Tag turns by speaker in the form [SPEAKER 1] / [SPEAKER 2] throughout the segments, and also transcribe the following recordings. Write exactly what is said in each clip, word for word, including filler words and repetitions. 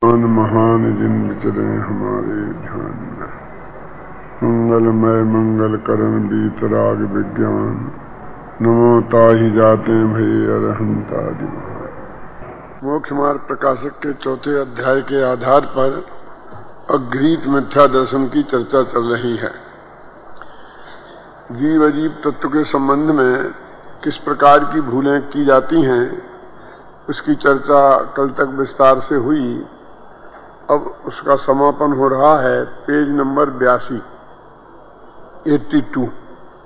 [SPEAKER 1] महान महान जिन विचरे हमारे ध्यान में, मंगलमय मंगल करण बीतराग विज्ञान, नमो ताहि जाते भय अरहंता दिवान। मोक्ष मार्ग प्रकाशक के चौथे अध्याय के आधार पर अघृत मिथ्या दर्शन की चर्चा चल रही है। जीव अजीव तत्व के संबंध में किस प्रकार की भूलें की जाती हैं, उसकी चर्चा कल तक विस्तार से हुई। अब उसका समापन हो रहा है पेज नंबर बयासी, बयासी।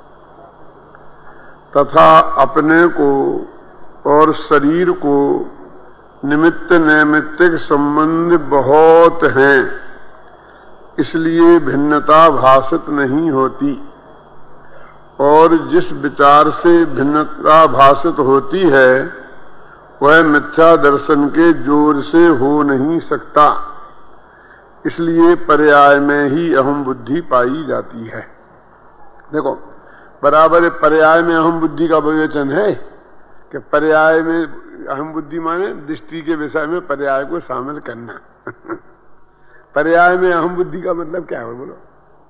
[SPEAKER 1] तथा अपने को और शरीर को निमित्त नैमित्तिक संबंध बहुत हैं, इसलिए भिन्नता भाषित नहीं होती, और जिस विचार से भिन्नता भाषित होती है वह मिथ्या दर्शन के जोर से हो नहीं सकता, इसलिए पर्याय में ही अहम बुद्धि पाई जाती है। देखो, बराबर पर्याय में अहम बुद्धि का विवेचन है कि पर्याय में अहम बुद्धि माने दृष्टि के विषय में पर्याय को शामिल करना। पर्याय में अहम बुद्धि का मतलब क्या है बोलो?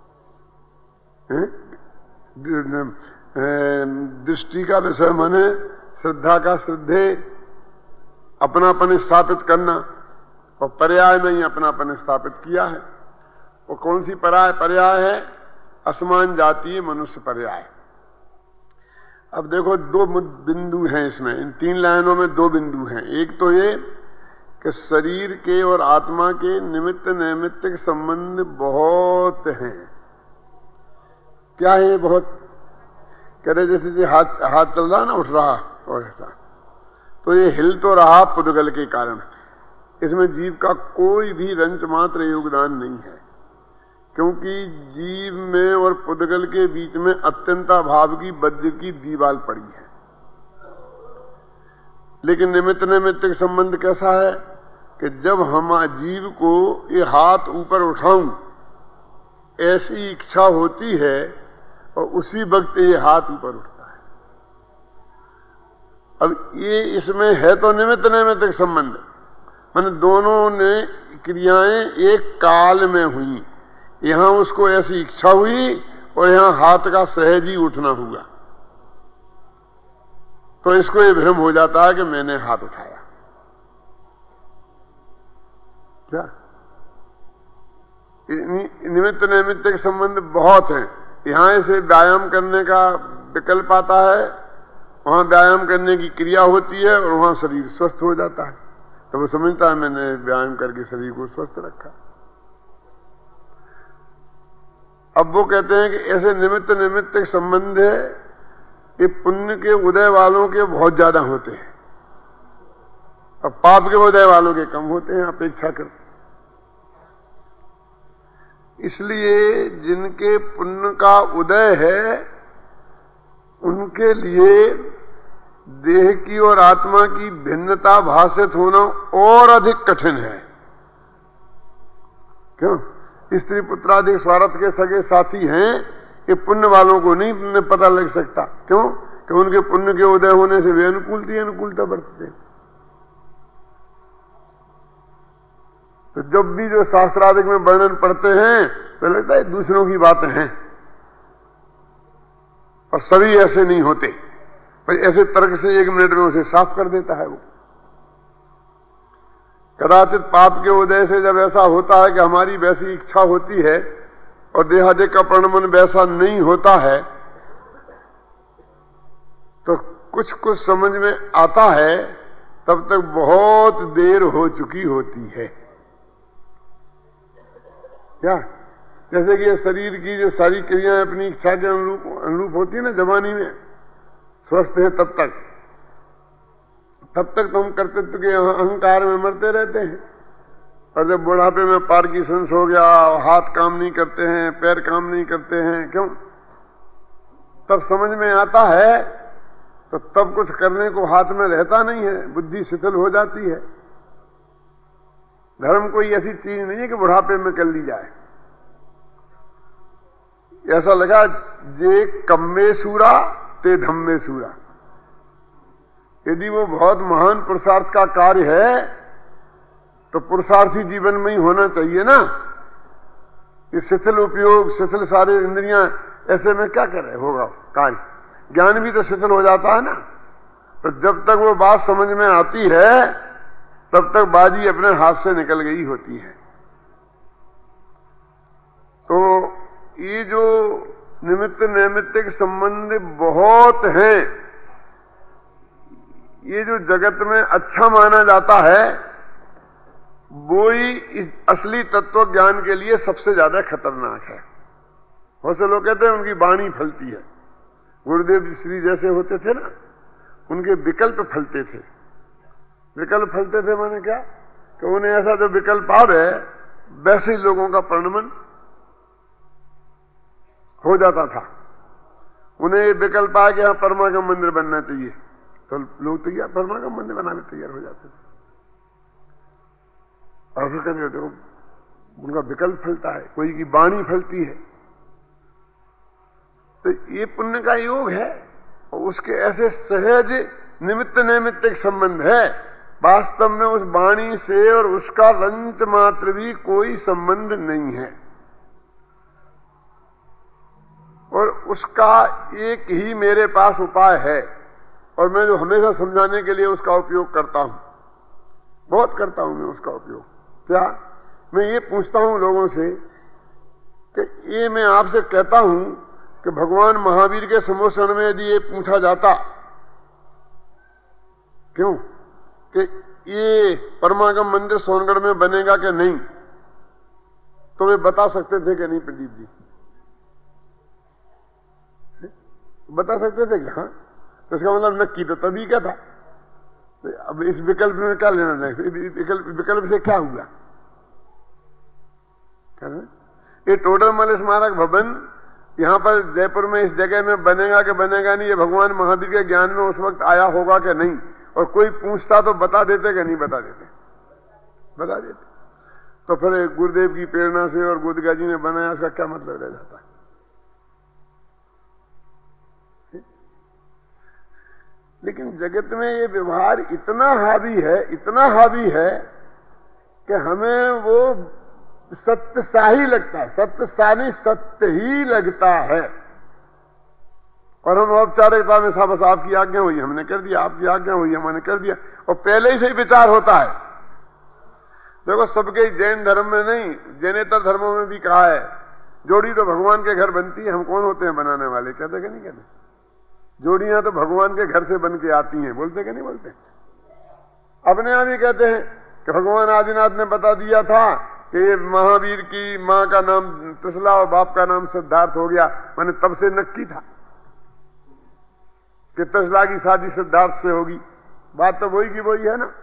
[SPEAKER 1] दृष्टि का विषय माने श्रद्धा का श्रद्धे, अपनापन स्थापित करना, और पर्याय में ही अपनापन स्थापित किया है। वो कौन सी पर्याय पर्याय है? असमान जातीय मनुष्य पर्याय। अब देखो, दो बिंदु हैं इसमें, इन तीन लाइनों में दो बिंदु हैं। एक तो ये कि शरीर के और आत्मा के निमित्त नैमित्तिक संबंध बहुत हैं। क्या है बहुत? कह रहे जैसे जी हाथ हाथ चल रहा ना, उठ रहा और ऐसा, तो ये हिल तो रहा पुद्गल के कारण। इसमें जीव का कोई भी रंच मात्र योगदान नहीं है, क्योंकि जीव में और पुद्गल के बीच में अत्यंताभाव की वज्र की दीवार पड़ी है। लेकिन निमित्त नैमित्तिक संबंध कैसा है कि जब हम जीव को ये हाथ ऊपर उठाऊं ऐसी इच्छा होती है, और उसी वक्त ये हाथ ऊपर उठता है। अब ये इसमें है तो निमित्त नैमित्तिक संबंध, माने दोनों ने क्रियाएं एक काल में हुई। यहां उसको ऐसी इच्छा हुई और यहां हाथ का सहज ही उठना हुआ, तो इसको ये भ्रम हो जाता है कि मैंने हाथ उठाया। क्या निमित्त नैमित्तिक संबंध बहुत हैं। यहां से व्यायाम करने का विकल्प आता है, वहां व्यायाम करने की क्रिया होती है, और वहां शरीर स्वस्थ हो जाता है, तो वो समझता है मैंने व्यायाम करके शरीर को स्वस्थ रखा। अब वो कहते हैं कि ऐसे निमित्त नैमित्तिक संबंध है, ये पुण्य के उदय वालों के बहुत ज्यादा होते हैं, और पाप के उदय वालों के कम होते हैं अपेक्षाकृत। इसलिए जिनके पुण्य का उदय है उनके लिए देह की और आत्मा की भिन्नता भाषित होना और अधिक कठिन है। क्यों? स्त्री पुत्रादि स्वार्थ के सगे साथी हैं, ये पुण्य वालों को नहीं पता लग सकता। क्यों? कि उनके पुण्य के उदय होने से वे अनुकूलती अनुकूलता बरतते हैं। तो जब भी जो शास्त्रादिक में वर्णन पढ़ते हैं तो लगता है दूसरों की बातें हैं, और सभी ऐसे नहीं होते। पर ऐसे तर्क से एक मिनट में उसे साफ कर देता है वो। कदाचित पाप के उदय से जब ऐसा होता है कि हमारी वैसी इच्छा होती है और देहादिक का प्रणमन वैसा नहीं होता है, तो कुछ कुछ समझ में आता है, तब तक बहुत देर हो चुकी होती है। क्या? जैसे कि ये शरीर की जो सारी क्रियाएं अपनी इच्छा के अनुरूप अनुरूप होती है ना, जवानी में स्वस्थ है तब तक तब तक तो हम कर्तृत्व के अहंकार में मरते रहते हैं, और जब बुढ़ापे में पार्किंसंस हो गया, हाथ काम नहीं करते हैं, पैर काम नहीं करते हैं, क्यों? तब समझ में आता है, तो तब कुछ करने को हाथ में रहता नहीं है, बुद्धि शिथिल हो जाती है। धर्म कोई ऐसी चीज नहीं है कि बुढ़ापे में कर ली जाए। ऐसा लगा जे कम्मे सूरा ते धम्मे सूरा। यदि वो बहुत महान पुरुषार्थ का कार्य है तो पुरुषार्थी जीवन में ही होना चाहिए ना। ये शिथिल उपयोग, शिथिल सारे इंद्रियां, ऐसे में क्या करे होगा कार्य। ज्ञान भी तो शिथिल हो जाता है ना। तो जब तक वो बात समझ में आती है तब तक बाजी अपने हाथ से निकल गई होती है। तो ये जो निमित्त नैमित्तिक संबंध बहुत हैं, ये जो जगत में अच्छा माना जाता है वो ही इस असली तत्व ज्ञान के लिए सबसे ज्यादा खतरनाक है। बहुत से लोग कहते हैं उनकी वाणी फलती है। गुरुदेव श्री जैसे होते थे ना, उनके विकल्प फलते थे। विकल्प फलते थे माने क्या कि उन्हें ऐसा जो विकल्प आ रहे वैसे ही लोगों का प्रणमन हो जाता था। उन्हें ये विकल्प आ कि यहां परमागम मंदिर बनना चाहिए तो लोग तैयार, परमागम मंदिर बनाने तैयार हो जाते थे। और फिर कहते देखो उनका विकल्प फलता है, कोई की वाणी फलती है। तो ये पुण्य का योग है और उसके ऐसे सहज निमित्त नैमित्तिक संबंध है। वास्तव में उस वाणी से और उसका रंच मात्र भी कोई संबंध नहीं है। और उसका एक ही मेरे पास उपाय है और मैं जो हमेशा समझाने के लिए उसका उपयोग करता हूं, बहुत करता हूं मैं उसका उपयोग। क्या मैं ये पूछता हूं लोगों से कि ये मैं आपसे कहता हूं कि भगवान महावीर के सम्मोहन में यदि ये पूछा जाता क्यों कि ये परमागम मंदिर सोनगढ़ में बनेगा कि नहीं, तो वे बता सकते थे कि नहीं प्रदीप जी, बता सकते थे कि हाँ। तो इसका मतलब नक्की तो तभी क्या था। तो अब इस विकल्प में क्या लेना चाहिए, विकल्प विकल्प से क्या हुआ। ये टोडरमल स्मारक भवन यहां पर जयपुर में इस जगह में बनेगा कि बनेगा नहीं, ये भगवान महावीर के ज्ञान में उस वक्त आया होगा कि नहीं, और कोई पूछता तो बता देते कि नहीं बता देते, बता देते। तो फिर गुरुदेव की प्रेरणा से और गुदगा जी ने बनाया, उसका क्या मतलब रह जाता है। लेकिन जगत में ये व्यवहार इतना हावी है, इतना हावी है कि हमें वो सत्य सा ही लगता है, सत्य सा नहीं सत्य ही लगता है। और हम औपचारिकता में सा बस आपकी आज्ञा हुई हमने कर दिया, आपकी आज्ञा हुई हमने कर दिया, और पहले ही से ही विचार होता है। देखो सबके जैन धर्म में नहीं, जैनेतर धर्मों में भी कहा है जोड़ी तो भगवान के घर बनती है, हम कौन होते हैं बनाने वाले, कहते कि नहीं कहते। जोड़ियां तो भगवान के घर से बन के आती हैं, बोलते कि नहीं बोलते। अपने आप ही कहते हैं कि भगवान आदिनाथ ने बता दिया था कि ये महावीर की मां का नाम त्रिशला और बाप का नाम सिद्धार्थ हो गया, मैंने तब से नक्की था कि त्रिशला की शादी सिद्धार्थ से होगी। बात तो वही की वही है ना।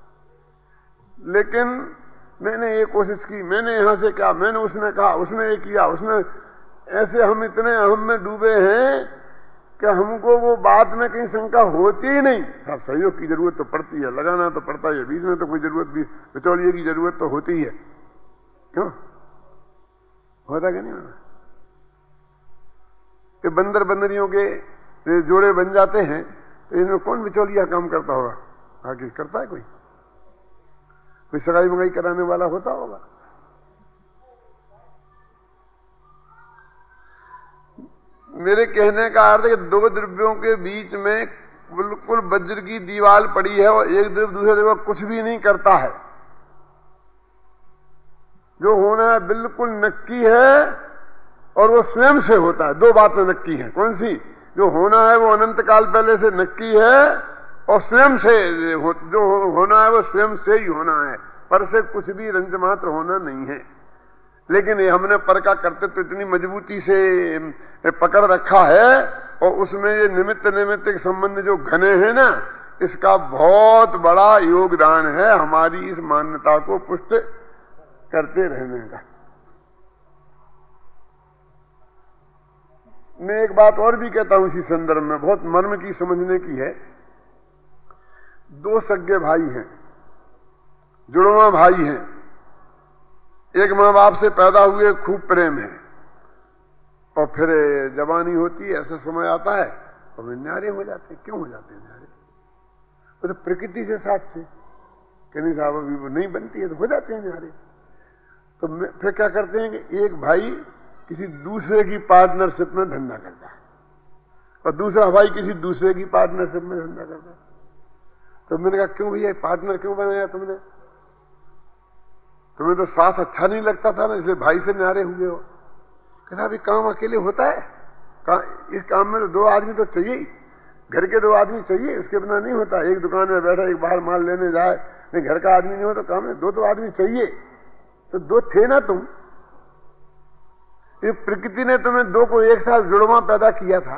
[SPEAKER 1] लेकिन मैंने ये कोशिश की, मैंने यहां से कहा, मैंने उसने कहा, उसने ये किया, उसने ऐसे, हम इतने अहम में डूबे हैं कि हमको वो बात में कहीं शंका होती ही नहीं। अब सहयोग की जरूरत तो पड़ती है, लगाना तो पड़ता है, बीच में तो कोई जरूरत भी, बिचौलिए की जरूरत तो होती ही है। क्यों होता क्या नहीं होता कि बंदर बंदरियों के जोड़े बन जाते हैं, तो इनमें कौन बिचौलिया काम करता होगा, आगे करता है कोई कोई सगाई मंगाई कराने वाला होता होगा। मेरे कहने का अर्थ है कि दो द्रव्यों के बीच में बिल्कुल वज्र की दीवार पड़ी है और एक द्रव्य दूसरे द्रव्य कुछ भी नहीं करता है। जो होना है बिल्कुल नक्की है और वो स्वयं से होता है। दो बातें नक्की हैं, कौन सी? जो होना है वो अनंत काल पहले से नक्की है और स्वयं से हो, जो होना है वो स्वयं से ही होना है, पर से कुछ भी रंज मात्र होना नहीं है। लेकिन ये हमने पर का करते तो इतनी मजबूती से पकड़ रखा है और उसमें ये निमित्त निमित्त संबंध जो घने हैं ना, इसका बहुत बड़ा योगदान है हमारी इस मान्यता को पुष्ट करते रहने का। मैं एक बात और भी कहता हूं इसी संदर्भ में, बहुत मर्म की समझने की है। दो सगे भाई हैं, जुड़वा भाई हैं, एक मां बाप से पैदा हुए, खूब प्रेम है, और फिर जवानी होती है, ऐसा समय आता है और वे न्यारे हो जाते हैं। क्यों हो जाते हैं न्यारे? वो तो प्रकृति से साथ थे, कि नहीं साहब अभी वो नहीं बनती है, तो हो जाते हैं न्यारे। तो फिर क्या करते हैं कि एक भाई किसी दूसरे की पार्टनरशिप में धंधा करता है और दूसरा भाई किसी दूसरे की पार्टनरशिप में धंधा करता है। तो मैंने कहा क्यों भैया पार्टनर क्यों बनाया तुमने? तुम्हें तो साथ अच्छा नहीं लगता था ना, इसलिए भाई से न्यारे हुए हो। कहता अभी काम अकेले होता है, का, इस काम में तो दो आदमी तो चाहिए ही, घर के दो आदमी चाहिए, उसके बिना नहीं होता। एक दुकान में बैठा एक बाहर माल लेने जाए, नहीं घर का आदमी नहीं हो तो काम में दो तो आदमी चाहिए। तो दो थे ना तुम, ये प्रकृति ने तुम्हें दो को एक साथ जुड़वा पैदा किया था,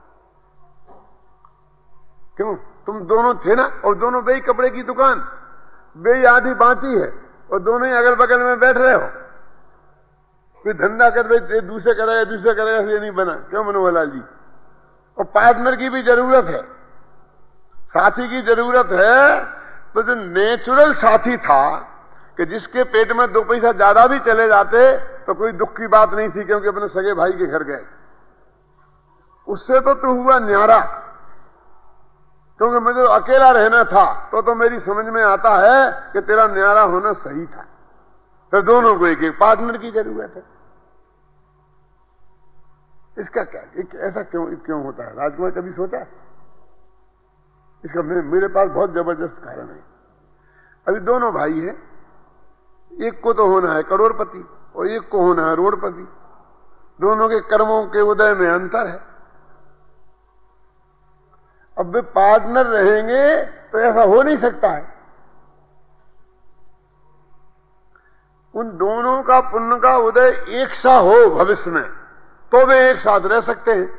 [SPEAKER 1] क्यों? तुम दोनों थे ना, और दोनों बेई कपड़े की दुकान, बेई आधी बांटी है और दोनों ही अगल बगल में बैठ रहे हो। कोई धंधा कर रहे दूसरे करेगा दूसरे करेगा, इसलिए नहीं बना। क्यों मनोहरलाल जी? और पार्टनर की भी जरूरत है, साथी की जरूरत है। तो जो नेचुरल साथी था कि जिसके पेट में दो पैसा ज्यादा भी चले जाते तो कोई दुख की बात नहीं थी, क्योंकि अपने सगे भाई के घर गए, उससे तो तू हुआ न्यारा। क्योंकि मुझे अकेला रहना था, तो तो मेरी समझ में आता है कि तेरा न्यारा होना सही था। फिर दोनों को एक एक पार्टनर की जरूरत है। इसका क्या, एक ऐसा क्यों क्यों होता है? राजकुमार कभी सोचा इसका? मेरे पास बहुत जबरदस्त कारण है। अभी दोनों भाई हैं, एक को तो होना है करोड़पति और एक को होना है रोड़पति। दोनों के कर्मों के उदय में अंतर है। अब वे पार्टनर रहेंगे तो ऐसा हो नहीं सकता है। उन दोनों का पुण्य का उदय एक सा हो भविष्य में, तो वे एक साथ रह सकते हैं।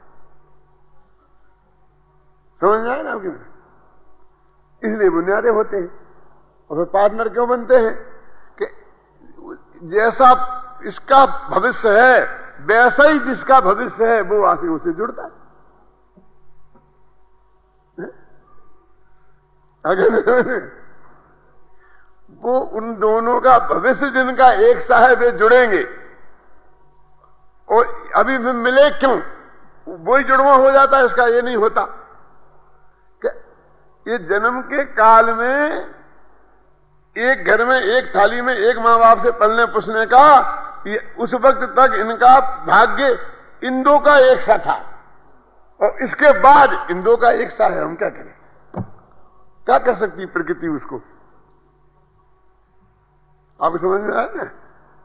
[SPEAKER 1] समझ में आए ना आपकी? इसलिए बुनियादे होते हैं। और फिर पार्टनर क्यों बनते हैं कि जैसा इसका भविष्य है वैसा ही जिसका भविष्य है वो आगे उसे जुड़ता है। अगर वो उन दोनों का भविष्य जिनका एक सा है वे जुड़ेंगे, और अभी भी मिले क्यों? वही जुड़वा हो जाता है, इसका ये नहीं होता कि ये जन्म के काल में एक घर में एक थाली में एक मां बाप से पलने पुसने का, ये उस वक्त तक इनका भाग्य इन दो का एक सा था, और इसके बाद इन दो का एक सा है। हम क्या करें? क्या कर सकती प्रकृति उसको? आपको समझ में आया ना?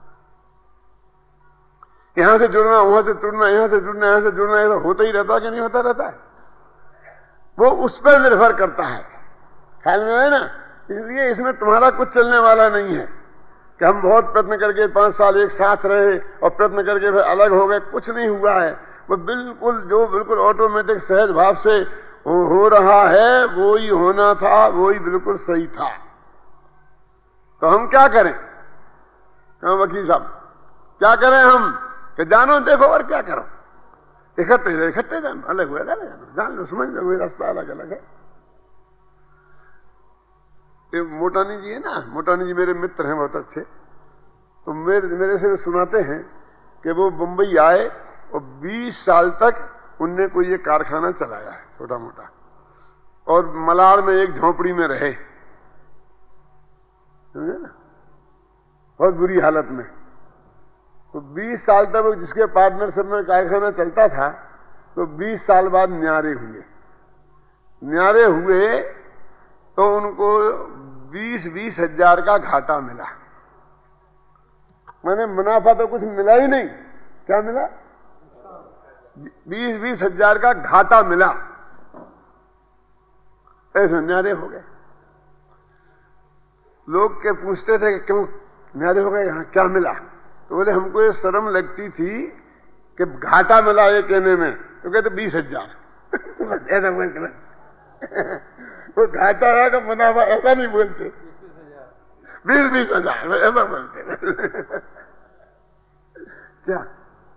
[SPEAKER 1] यहां से जुड़ना वहां से जुड़ना, यहां से जुड़ना यहां से जुड़ना, ऐसा होता ही रहता कि नहीं होता रहता है? वो उस पर निर्भर करता है। ख्याल में है ना? इसलिए इसमें तुम्हारा कुछ चलने वाला नहीं है कि हम बहुत प्रयत्न करके पांच साल एक साथ रहे और प्रयत्न करके फिर अलग हो गए। कुछ नहीं हुआ है। वो बिल्कुल जो बिल्कुल ऑटोमेटिक सहज भाव से हो, हो रहा है, वो ही होना था, वो ही बिल्कुल सही था। तो हम क्या करें? हाँ वकील साहब, क्या करें हम? कि जानो देखो और क्या करो, इकट्ठे इकट्ठे जानो, अलग हुए अलग जानो, जान लो समझ लो, रास्ता अलग अलग है। ये मोटानी जी है ना, मोटानी जी मेरे मित्र हैं बहुत अच्छे। तो मेरे मेरे से सुनाते हैं कि वो मुंबई आए और बीस साल तक उनने कोई ये कारखाना चलाया है छोटा मोटा, और मलाड़ में एक झोपड़ी में रहे, समझे ना, बहुत बुरी हालत में। तो बीस साल तक जिसके पार्टनरशिप में कारखाना चलता था, तो बीस साल बाद न्यारे हुए। न्यारे हुए तो उनको बीस बीस हजार का घाटा मिला। मैंने मुनाफा तो कुछ मिला ही नहीं। क्या मिला? बीस बीस हजार का घाटा मिला। ऐसे न्यारे हो गए। लोग के पूछते थे कि क्यों न्यारे हो गए, यहां क्या मिला? तो बोले हमको ये शर्म लगती थी कि घाटा मिला ये कहने में, तो कहते बीस हजार ऐसा बोलते। वो घाटा है तो मुनाफा ऐसा नहीं बोलते, बीस बीस हजार ऐसा बोलते। क्या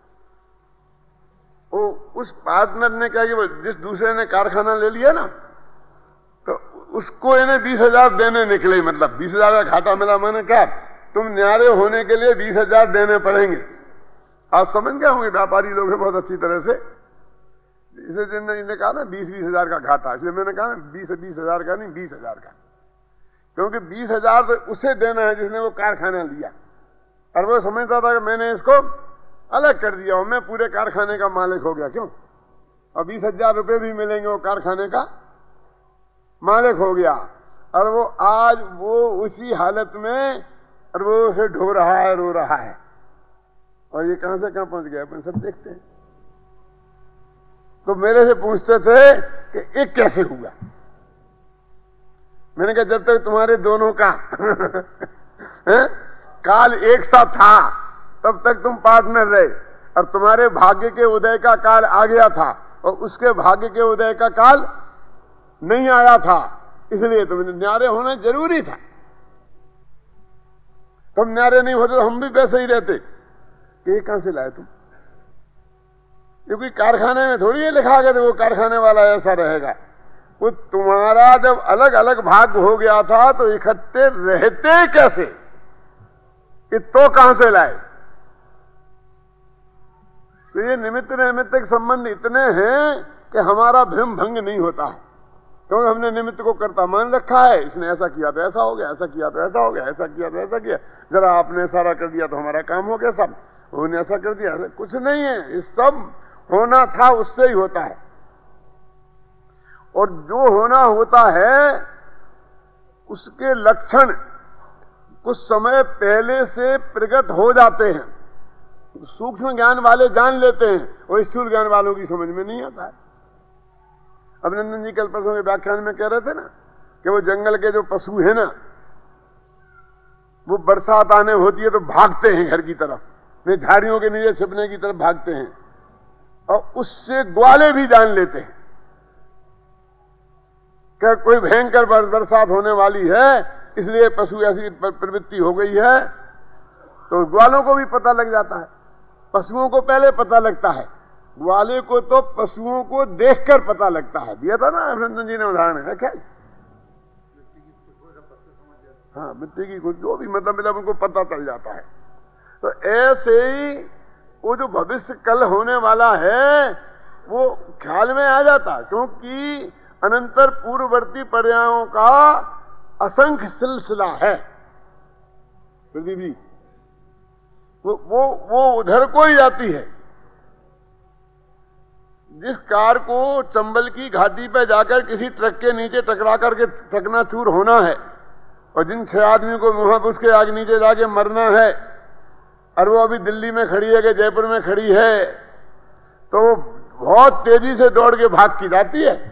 [SPEAKER 1] वो उस पार्टनर ने क्या कि जिस दूसरे ने कारखाना ले लिया ना, तो उसको इन्हें बीस हजार देने निकले। मतलब बीस हजार का घाटा मिला, मैंने क्या तुम न्यारे होने के लिए बीस हजार देने पड़ेंगे। आप समझ गए होंगे, व्यापारी लोग हैं बहुत अच्छी तरह से। इसे इन्हें कहा ना बीस बीस हजार का घाटा, इसलिए मैंने कहा ना बीस बीस हजार का नहीं, बीस हजार का। क्योंकि बीस हजार तो उसे देना है जिसने वो कारखाना लिया, और वो समझता था कि मैंने इसको अलग कर दिया और मैं पूरे कारखाने का मालिक हो गया। क्यों? और बीस हजार रुपये भी मिलेंगे, वो कारखाने का मालिक हो गया। और वो आज वो उसी हालत में, और वो उसे ढो रहा है, रो रहा है। और ये कहां से कहां पहुंच गया अपन सब देखते हैं। तो मेरे से पूछते थे कि एक कैसे हुआ। मैंने कहा जब तक तुम्हारे दोनों का काल एक सा था तब तक तुम पार्टनर रहे, और तुम्हारे भाग्य के उदय का काल आ गया था और उसके भाग्य के उदय का काल नहीं आया था, इसलिए तुम्हें न्यारे होना जरूरी था। तुम न्यारे नहीं होते तो हम भी वैसे ही रहते। ये कहां से लाए तुम? ये कोई कारखाने में थोड़ी ये लिखा गया वो कारखाने वाला ऐसा रहेगा। वो तुम्हारा जब अलग अलग भाग हो गया था तो इकट्ठे रहते कैसे, ये तो कहां से लाए? तो ये निमित्त नैमित्तिक संबंध इतने हैं कि हमारा भ्रम भंग नहीं होता है, क्योंकि हमने निमित्त को कर्ता मान रखा है। इसने ऐसा किया तो ऐसा हो गया, ऐसा किया तो ऐसा हो गया, ऐसा किया तो ऐसा किया, जरा आपने सारा कर दिया तो हमारा काम हो गया सब, उन्होंने ऐसा कर दिया। ऐसा कुछ नहीं है, ये सब होना था उससे ही होता है। और जो होना होता है उसके लक्षण कुछ समय पहले से प्रकट हो जाते हैं, सूक्ष्म ज्ञान वाले जान लेते हैं, और स्थूल ज्ञान वालों की समझ में नहीं आता है। अभिनंदन जी कल परसों के व्याख्यान में कह रहे थे ना कि वो जंगल के जो पशु है ना, वो बरसात आने होती है तो भागते हैं घर की तरफ, नहीं झाड़ियों के नीचे छिपने की तरफ भागते हैं, और उससे ग्वाले भी जान लेते हैं कि कोई भयंकर बरसात होने वाली है, इसलिए पशु ऐसी प्रवृत्ति हो गई है। तो ग्वालों को भी पता लग जाता है, पशुओं को पहले पता लगता है, ग्वाले को तो पशुओं को देखकर पता लगता है। दिया था ना अभिनंदन जी ने उदाहरण है क्या? हाँ, मिट्टी की कुछ जो भी मतलब मतलब उनको पता चल जाता है। तो ऐसे ही वो जो भविष्य कल होने वाला है वो ख्याल में आ जाता, क्योंकि अनंतर पूर्ववर्ती पर्यायों का असंख्य सिलसिला है पृथ्वी, वो वो वो उधर को ही जाती है। जिस कार को चंबल की घाटी पे जाकर किसी ट्रक के नीचे टकरा करके चकनाचूर होना है, और जिन छह आदमी को वहां पर उसके आगे नीचे जाके मरना है, और वो अभी दिल्ली में खड़ी है कि जयपुर में खड़ी है, तो वो बहुत तेजी से दौड़ के भाग की जाती है,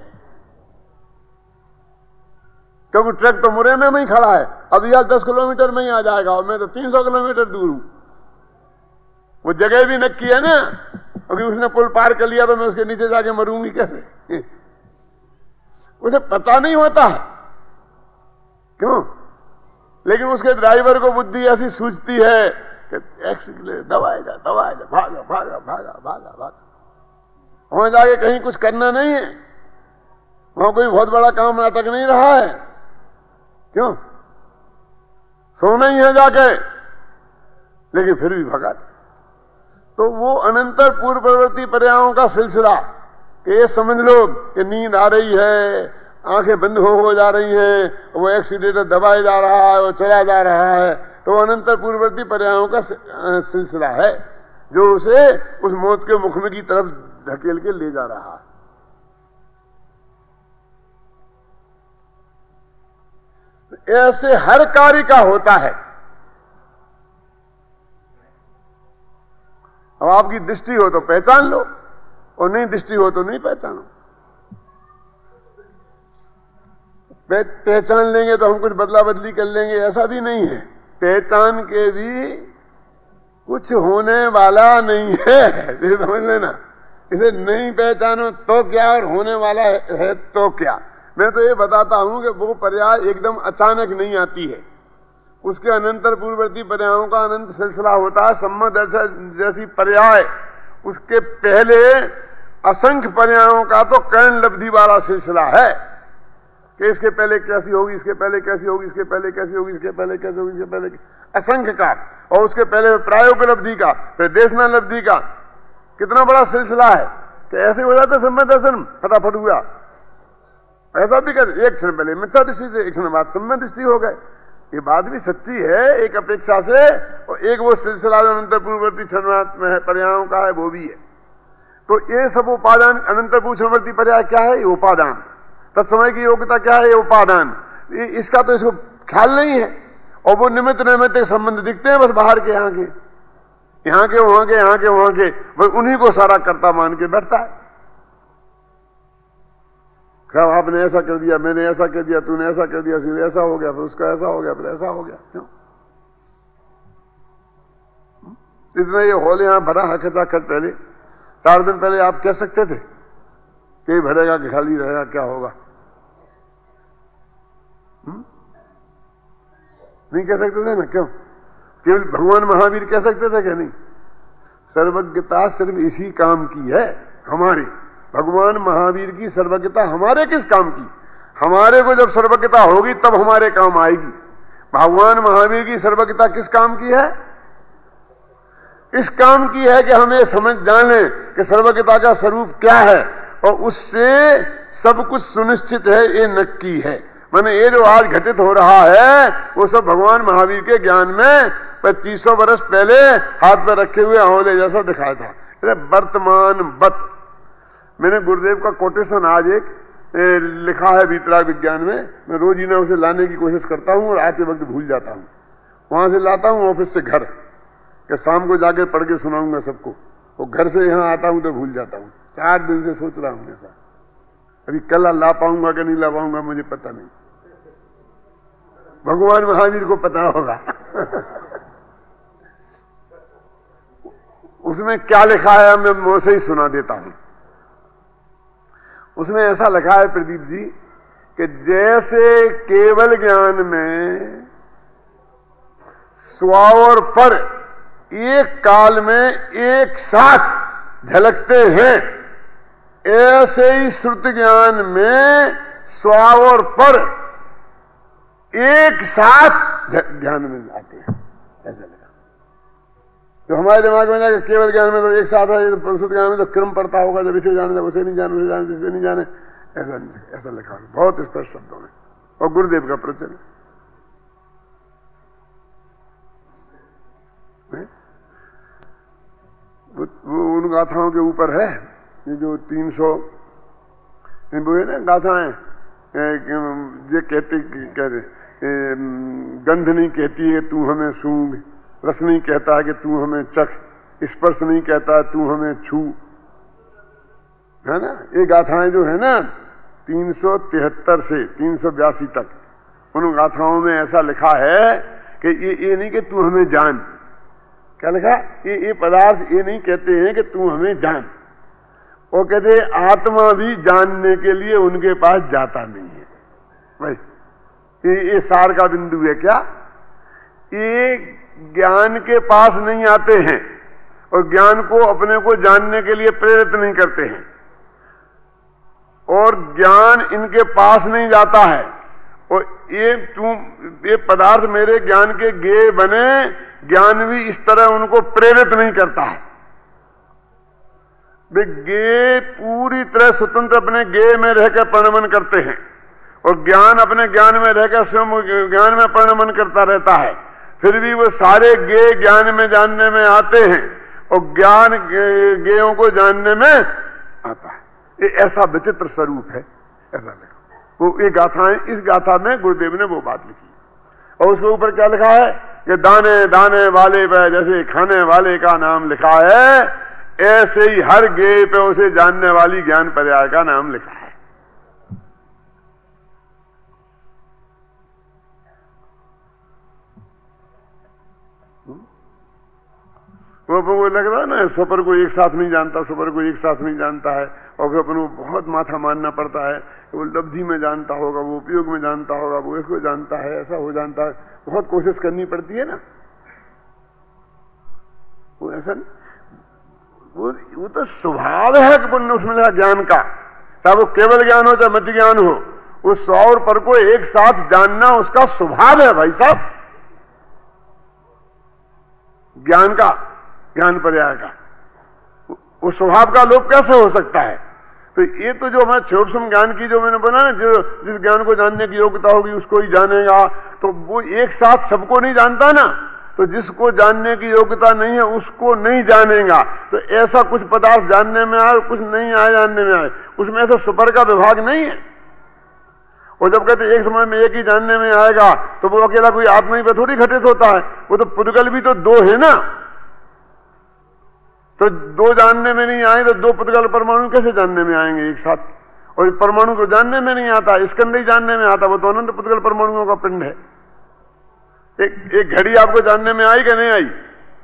[SPEAKER 1] क्योंकि ट्रक तो मुरैना में ही खड़ा है, अब यह दस किलोमीटर में ही आ जाएगा और मैं तो तीन सौ किलोमीटर दूर हूं। वो जगह भी नक्की है ना, अभी उसने पुल पार कर लिया तो मैं उसके नीचे जाके मरूंगी कैसे? उसे पता नहीं होता है क्यों, लेकिन उसके ड्राइवर को बुद्धि ऐसी सूझती है कि एक्सीलेटर दबाएगा दबाएगा भागा भागा भागा भागा भागा, वहां जाके कहीं कुछ करना नहीं है, वहां कोई बहुत बड़ा काम नाटक नहीं रहा है। क्यों? सोना ही है जाके, लेकिन फिर भी भगा। तो वो अनंतर पूर्ववर्ती पर्यायों का सिलसिला कि ये समझ लो कि नींद आ रही है, आंखें बंद हो हो जा रही हैं, वो एक्सीलेटर दबाया जा रहा है, वो चला जा रहा है, तो अनंतर पूर्ववर्ती पर्यायों का सिलसिला है जो उसे उस मौत के मुख में की तरफ धकेल के ले जा रहा है। ऐसे हर कार्य का होता है। अब आपकी दृष्टि हो तो पहचान लो, और नहीं दृष्टि हो तो नहीं पहचानो। पहचान लेंगे तो हम कुछ बदला बदली कर लेंगे, ऐसा भी नहीं है। पहचान के भी कुछ होने वाला नहीं है, ये समझ लेना। इसे नहीं पहचानो तो क्या, और होने वाला है तो क्या। मैं तो ये बताता हूं कि वो पर्याय एकदम अचानक नहीं आती है, उसके अनंतर पूर्ववर्ती पर्यायों का अनंत सिलसिला होता है। सम्मत जैसी पर्याय, उसके पहले असंख्य पर्यायों का तो कर्ण लब्धि वाला सिलसिला है कि इसके पहले कैसी होगी, इसके पहले कैसी होगी, इसके पहले कैसी होगी, इसके पहले कैसी होगी, इसके पहले असंख्य का, और उसके पहले प्रायोपलब्धि का, फिर देशनालब्धि का। कितना बड़ा सिलसिला है कि ऐसे हो जाता सम्मत दर्शन फटाफट हुआ। ऐसा भी कर, एक क्षण पहले मिथ्या दृष्टि थे, एक क्षण बाद सम्यक दृष्टि हो गए। ये बात भी सच्ची है एक अपेक्षा से, और एक वो सिलसिला जो अनंतर पूर्ववर्ती क्षणात्म है पर्यायों का है वो भी है। तो ये सब उपादान, अनंतर पूर्ववर्ती पर्याय क्या है? ये उपादान। तत्समय की योग्यता क्या है? ये उपादान। इसका तो इसको ख्याल नहीं है, और वो निमित्त निमित्त संबंध दिखते हैं बस बाहर के, यहाँ के यहाँ के वहां के यहाँ के वहां के, बस उन्हीं को सारा कर्ता मान के बैठता है। क्या आपने ऐसा कर दिया, मैंने ऐसा कर दिया, तूने ऐसा कर दिया, इसलिए ऐसा हो गया, फिर उसका ऐसा हो गया, फिर ऐसा हो गया। क्यों? इतना ये हॉल यहां भरा है खचाखच। पहले चार दिन पहले आप कह सकते थे कि भरेगा कि खाली रहेगा, क्या होगा? हुँ? नहीं कह सकते थे ना? क्यों? केवल भगवान महावीर कह सकते थे कि नहीं? सर्वज्ञता सिर्फ इसी काम की है हमारी। भगवान महावीर की सर्वज्ञता हमारे किस काम की? हमारे को जब सर्वज्ञता होगी तब हमारे काम आएगी। भगवान महावीर की सर्वज्ञता किस काम की है? इस काम की है कि हमें समझ जाने कि सर्वज्ञता का स्वरूप क्या है, और उससे सब कुछ सुनिश्चित है, ये नक्की है। माने ये जो आज घटित हो रहा है वो सब भगवान महावीर के ज्ञान में पच्चीस सौ वर्ष पहले हाथ में रखे हुए आंवले जैसा दिखाया था। वर्तमान बत, मैंने गुरुदेव का कोटेशन आज एक ए, लिखा है वीतराग विज्ञान में। मैं रोज ही ना उसे लाने की कोशिश करता हूं और आते वक्त भूल जाता हूं। वहां से लाता हूं ऑफिस से घर, कि शाम को जाके पढ़ के सुनाऊंगा सबको, और घर से यहां आता हूं तो भूल जाता हूं। चार दिन से सोच रहा हूं ऐसा। अभी कल ला पाऊंगा कि नहीं ला पाऊंगा मुझे पता नहीं, भगवान महावीर को पता होगा। उसमें क्या लिखा है मैं मुंह से ही सुना देता हूं। उसमें ऐसा लिखा है प्रदीप जी कि जैसे केवल ज्ञान में स्व और पर एक काल में एक साथ झलकते हैं, ऐसे ही श्रुति ज्ञान में स्व और पर एक साथ ध्यान में आते हैं। ऐसा लगा तो हमारे दिमाग में जाकर केवल ज्ञान में तो एक साथ है, श्रुति ज्ञान में तो क्रम पड़ता होगा, जब इसे जाने जब उसे नहीं जाने, उसे जाने जिसे नहीं जाने, ऐसा नहीं, ऐसा लिखा है बहुत स्पष्ट शब्दों में, और गुरुदेव का प्रवचन है। वो, वो उन गाथाओं के ऊपर है, ये जो तीन सौ वो है ना गाथाएं, ये कहते कहते गंध नहीं कहती है तू हमें सूंघ, रस नहीं कहता है कि तू हमें चख, स्पर्श नहीं कहता है तू हमें छू, है ना? ये गाथाएं जो है ना तीन सौ तिहत्तर से तीन सौ बयासी तक, उन गाथाओं में ऐसा लिखा है कि ये ये नहीं कि तू हमें जान, क्या लिखा? ये ये पदार्थ ये नहीं कहते हैं कि तू हमें जान, वो कहते आत्मा भी जानने के लिए उनके पास जाता नहीं है। भाई ये, ये सार का बिंदु है। क्या ये ज्ञान के पास नहीं आते हैं और ज्ञान को अपने को जानने के लिए प्रेरित नहीं करते हैं, और ज्ञान इनके पास नहीं जाता है, और ये तू ये पदार्थ मेरे ज्ञान के गे बने, ज्ञान भी इस तरह उनको प्रेरित नहीं करता है। वे गे पूरी तरह स्वतंत्र अपने गे में रहकर परिणमन करते हैं, और ज्ञान अपने ज्ञान में रहकर स्वयं ज्ञान में परिणमन करता रहता है। फिर भी वो सारे गे ज्ञान में जानने में आते हैं, और ज्ञान गेयों को जानने में आता है। ये ऐसा विचित्र स्वरूप है, ऐसा लिखा वो ये गाथाएं। इस गाथा में गुरुदेव ने वो बात लिखी, और उसके ऊपर क्या लिखा है कि दाने दाने वाले पे जैसे खाने वाले का नाम लिखा है, ऐसे ही हर गे पे उसे जानने वाली ज्ञान पर्याय का नाम लिखा है। वो वो लग रहा है ना, स्वपर को एक साथ नहीं जानता, स्वपर को एक साथ नहीं जानता है, और फिर अपन को बहुत माथा मारना पड़ता है। वो लब्धि में जानता होगा, वो उपयोग में जानता होगा, वो इसको जानता है, ऐसा हो जानता है, बहुत कोशिश करनी पड़ती है ना। वो ऐसा नहीं, वो वो तो स्वभाव है कि पुण्य उसमें लगा ज्ञान का, चाहे वो केवल ज्ञान हो चाहे मत ज्ञान हो, उस स्व और पर को एक साथ जानना उसका स्वभाव है भाई साहब। ज्ञान का, ज्ञान पर्याय का वो स्वभाव का लोप कैसे हो सकता है? तो ये तो जो हमारे सूक्ष्म ज्ञान की जो मैंने बोला ना, जो जिस ज्ञान को जानने की योग्यता होगी उसको ही जानेगा, तो वो एक साथ सबको नहीं जानता ना। तो जिसको जानने की योग्यता नहीं है उसको नहीं जानेगा। तो ऐसा कुछ पदार्थ जानने में आए, कुछ नहीं आए जानने में आए, उसमें ऐसा सुपर का विभाग नहीं है। और जब कहते एक समय में एक ही जानने में आएगा, तो वो अकेला कोई आत्मा ही पे थोड़ी घटित होता है, वो तो पुद्गल भी तो दो है ना। तो दो जानने में नहीं आए तो दो पुद्गल परमाणु कैसे जानने में आएंगे एक साथ? और परमाणु तो जानने में नहीं आता, स्कंद ही जानने में आता, वो तो अनंत पुद्गल परमाणुओं का पिंड है। एक एक घड़ी आपको जानने में आई कि नहीं आई?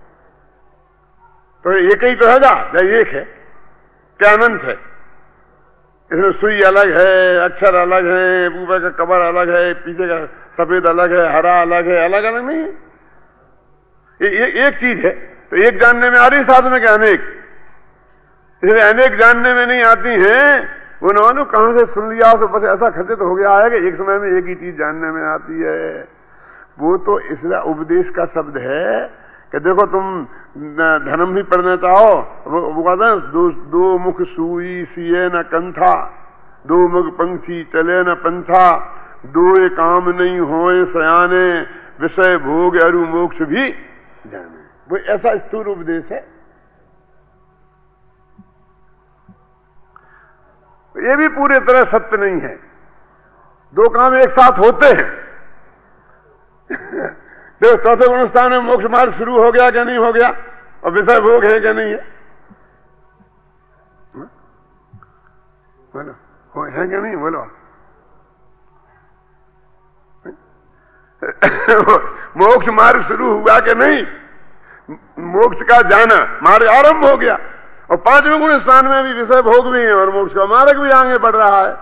[SPEAKER 1] तो एक ही तो है ना, एक है क्या अनंत है? इसमें सुई अलग है, अक्षर अलग है, ऊपर का कवर अलग है, पीछे का सफेद अलग है, हरा अलग है, अलग अलग नहीं है। ये, ये एक चीज है। तो एक जानने में आ रही, साथ में क्या अनेक? इसलिए अनेक जानने में नहीं आती हैं। वो न कहां से सुन लिया तो बस ऐसा खचित हो गया है कि एक समय में एक ही चीज जानने में आती है। वो तो इसलिए उपदेश का शब्द है कि देखो तुम धर्म भी पढ़ना चाहो, वो कहता है दो, दो मुख सुई सिए न कंथा, दो मुख पंछी चले न पंथा, दो काम नहीं होए सयाने, विषय भोग अरु मोक्ष भी जाने। वो ऐसा स्थूल उपदेश है। ये भी पूरी तरह सत्य नहीं है। दो काम एक साथ होते हैं। देखो चौथे गुणस्थान में मोक्ष मार्ग शुरू हो गया क्या नहीं हो गया, और विषय भोग है क्या नहीं है? बोलो हो है क्या नहीं? बोलो मोक्ष मार्ग शुरू हुआ कि नहीं? मोक्ष का जाना मार्ग आरंभ हो गया। और पांचवें गुण स्थान में भी विषय भोग भी है और मोक्ष का मार्ग भी आगे बढ़ रहा है।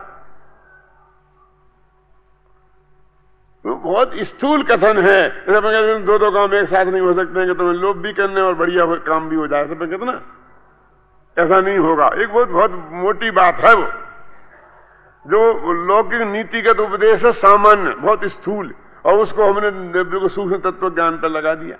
[SPEAKER 1] तो बहुत स्थूल कथन है। दो दो काम एक साथ नहीं हो सकते हैं कि तुम्हें लोभ भी करने और बढ़िया काम भी हो जाए, सब कितना ऐसा नहीं होगा। एक बहुत बहुत मोटी बात है वो, जो लौकिक नीतिगत उपदेश है सामान्य, बहुत स्थूल, और उसको हमने बिल्कुल सूक्ष्म तत्व ज्ञान पर लगा दिया।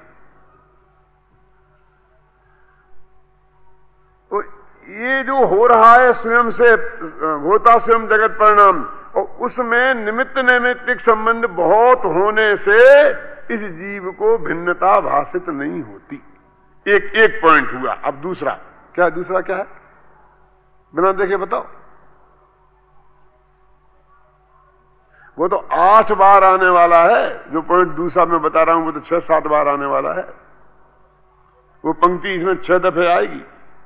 [SPEAKER 1] तो ये जो हो रहा है स्वयं से होता स्वयं जगत परिणाम, और उसमें निमित्त नैमित्तिक संबंध बहुत होने से इस जीव को भिन्नता भाषित नहीं होती। एक एक पॉइंट हुआ। अब दूसरा क्या? दूसरा क्या है बिना देखे बताओ? वो तो आठ बार आने वाला है। जो पॉइंट दूसरा मैं बता रहा हूं वो तो छह सात बार आने वाला है। वो पंक्ति इसमें छह दफे आएगी।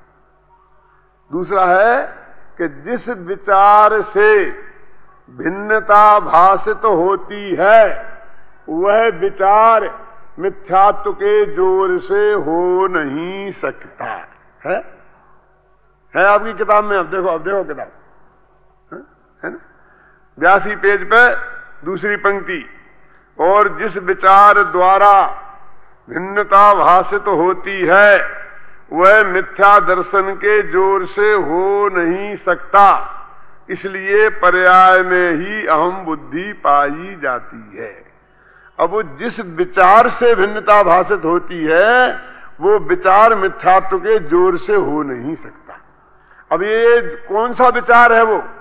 [SPEAKER 1] दूसरा है कि जिस विचार से भिन्नता भाषित होती है वह विचार मिथ्यात्व के जोर से हो नहीं सकता है। है आपकी किताब में? अब देखो, अब देखो किताब है, है ना, बयासी पेज पे दूसरी पंक्ति। और जिस विचार द्वारा भिन्नता भाषित होती है वह मिथ्या दर्शन के जोर से हो नहीं सकता, इसलिए पर्याय में ही अहम बुद्धि पाई जाती है। अब वो जिस विचार से भिन्नता भाषित होती है वो विचार मिथ्यात्व के जोर से हो नहीं सकता। अब ये कौन सा विचार है वो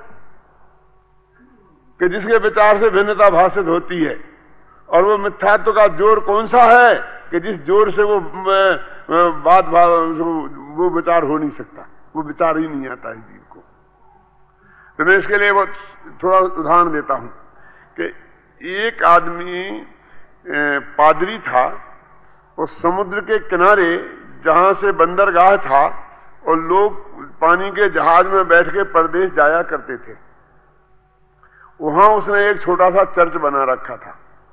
[SPEAKER 1] कि जिसके विचार से भिन्नता भाषित होती है, और वो मिथ्यात्व का जोर कौन सा है कि जिस जोर से वो बात वो विचार हो नहीं सकता, वो विचार ही नहीं आता है जीव को। तो मैं इसके लिए वो थोड़ा उदाहरण देता हूं कि एक आदमी पादरी था, वो समुद्र के किनारे जहां से बंदरगाह था और लोग पानी के जहाज में बैठ के परदेश जाया करते थे, वहां उसने एक छोटा सा चर्च बना रखा था।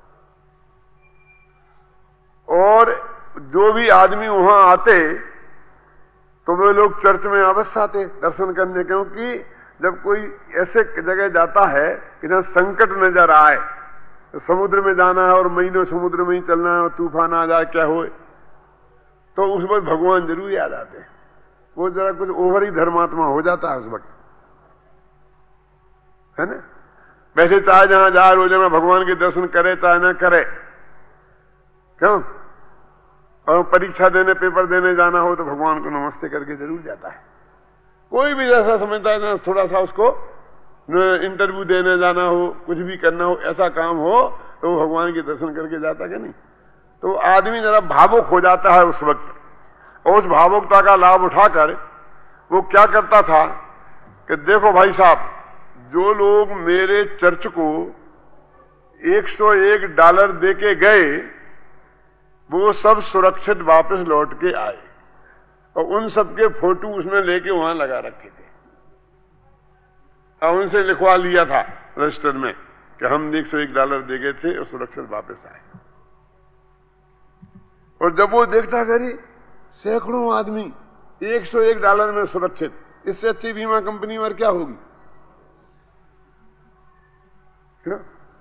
[SPEAKER 1] और जो भी आदमी वहां आते तो वे लोग चर्च में अवश्य आते दर्शन करने, क्योंकि जब कोई ऐसे जगह जाता है कि जहां संकट नजर आए, तो समुद्र में जाना है और महीनों समुद्र में ही चलना है और तूफान आ जाए क्या होए, तो उस वक्त भगवान जरूर याद आते हैं। वो जरा कुछ ओवर ही धर्मात्मा हो जाता है उस वक्त, है ना। वैसे चाहे जहां जाए रोजाना भगवान के दर्शन करे चाहे ना करे, क्यों, और परीक्षा देने पेपर देने जाना हो तो भगवान को नमस्ते करके जरूर जाता है। कोई भी जैसा समझता है ना, थोड़ा सा उसको इंटरव्यू देने जाना हो, कुछ भी करना हो, ऐसा काम हो तो वो भगवान के दर्शन करके जाता कि नहीं। तो आदमी जरा भावुक हो जाता है उस वक्त, और उस भावुकता का लाभ उठाकर वो क्या करता था कि देखो भाई साहब, जो लोग मेरे चर्च को एक सौ एक डॉलर देके गए वो सब सुरक्षित वापस लौट के आए, और उन सबके फोटो उसने लेके वहां लगा रखे थे, और उनसे लिखवा लिया था रजिस्टर में कि हम एक सौ एक डॉलर दे गए थे और सुरक्षित वापस आए। और जब वो देखता करी सैकड़ों आदमी एक सौ एक डॉलर में सुरक्षित, इससे अच्छी बीमा कंपनी और क्या होगी। क्या?